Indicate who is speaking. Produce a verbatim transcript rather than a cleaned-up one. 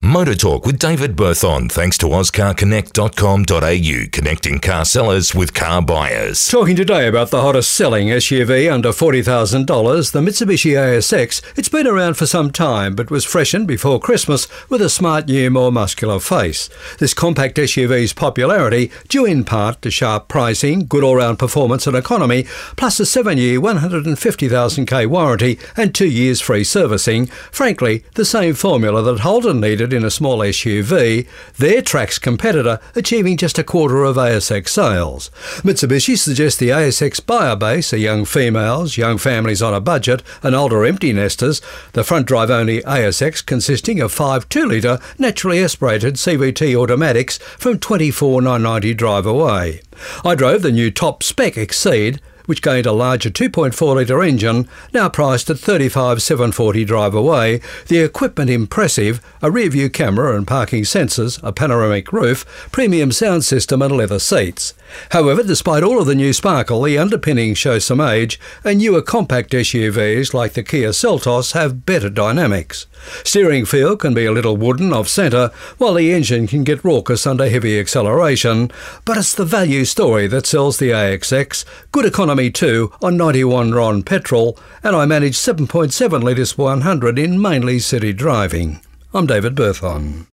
Speaker 1: Motor Talk with David Berthon, thanks to oscar connect dot com dot a u, connecting car sellers with car buyers.
Speaker 2: Talking today about the hottest selling S U V under forty thousand dollars, the Mitsubishi A S X. It's been around for some time, but was freshened before Christmas with a smart new, more muscular face. This compact S U V's popularity due in part to sharp pricing, good all-round performance and economy, plus a seven-year, one hundred fifty thousand k warranty and two years free servicing. Frankly, the same formula that Holden needed in a small S U V, their Trax competitor achieving just a quarter of A S X sales. Mitsubishi suggests the A S X buyer base are young females, young families on a budget and older empty nesters, the front drive only A S X consisting of five two-litre naturally aspirated C V T automatics from twenty-four thousand nine hundred ninety drive away. I drove the new top spec Exceed, which gained a larger two point four litre engine, now priced at thirty-five thousand seven hundred forty drive away, the equipment impressive, a rear-view camera and parking sensors, a panoramic roof, premium sound system and leather seats. However, despite all of the new sparkle, the underpinnings show some age, and newer compact S U Vs like the Kia Seltos have better dynamics. Steering feel can be a little wooden off-centre, while the engine can get raucous under heavy acceleration, but it's the value story that sells the A S X, good economy too on ninety-one RON petrol, and I manage seven point seven litres per one hundred in mainly city driving. I'm David Berthon.